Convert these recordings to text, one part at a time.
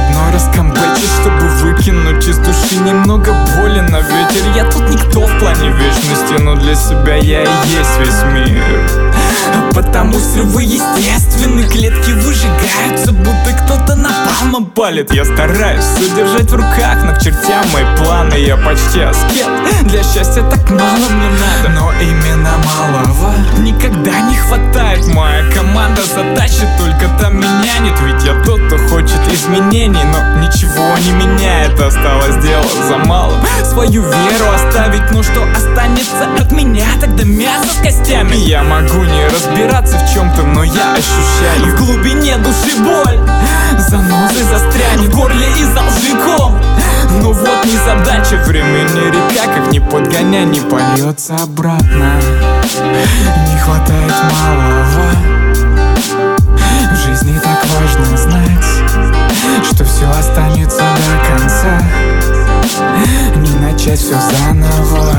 очередной раз камбэчить, чтобы выкинуть из души немного боли на ветер. Я тут никто в плане вечности, но для себя я и есть весь мир. Потому срывы естественны, клетки выжигаются, будто кто-то напалмом палит. Я стараюсь удержать в руках, но к чертям мои планы. Я почти аскет, для счастья так мало мне надо, но именно малого никогда не хватает. Моя команда затащит, только там меня нет. Ведь я тот, кто хочет изменений, но ничего не меняет. Осталось дело за малым, свою веру оставить. Но что останется от меня тогда? Мясо с костями. Я могу не разбираться в чем-то, но я ощущаю в глубине души боль. Занозой застрянет в горле и за лжиком. Но вот незадача, времени река, как ни подгоняй, не польется обратно. Не хватает малого. В жизни так важно знать, что все останется до конца. Не начать все заново,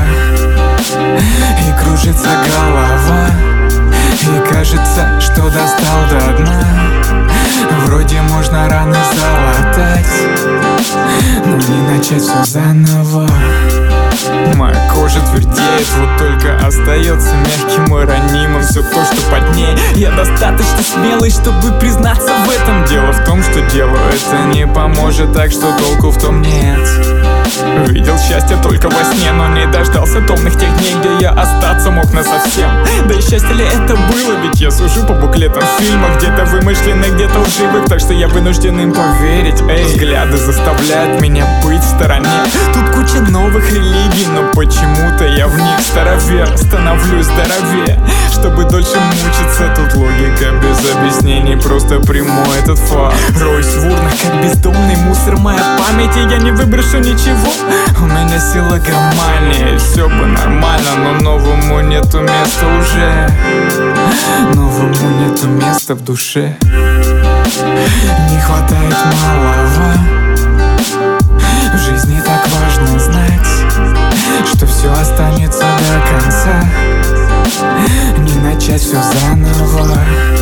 и кружится голова, и кажется, что достал до дна. Вроде можно раны залатать, но не начать все заново. Моя кожа твердеет, вот только остается мягким и ранимым все то, что под ней. Я достаточно смелый, чтобы признаться в этом. Дело в том, что делаю это не поможет, так что толку в том нет. Видел счастье только во сне, но не дождался томных тех дней, где я остаться мог насовсем. Да и счастье ли это было, ведь я сужу по буклетам фильмов, где-то вымышленных, где-то лживых, так что я вынужден им поверить. Взгляды заставляют меня быть в стороне. Тут куча новых религий, но почему-то я в них старовер. Становлюсь здоровее, чтобы дольше мучиться. Тут логика без объяснений, просто приму этот факт. Роюсь в урнах, как бездомный мусор, моя память, и я не выброшу ничего. У меня сила громальнее, все бы нормально, но новому нету места уже. Новому нету места в душе. Не хватает малого. В жизни так важно знать, что все останется до конца. Не начать все заново,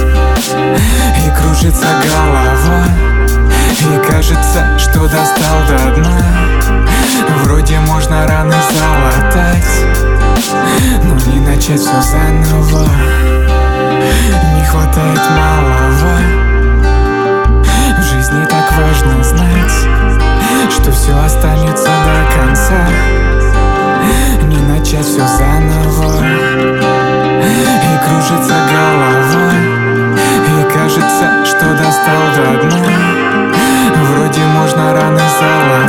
и кружится голова, и кажется, что достал до дна. Вроде можно раны залатать, но не начать все заново. Не хватает малого. В жизни так важно знать, что все останется до конца. Не начать все заново, и кружится голова, и кажется, что достал до дна. Вроде можно раны залатать,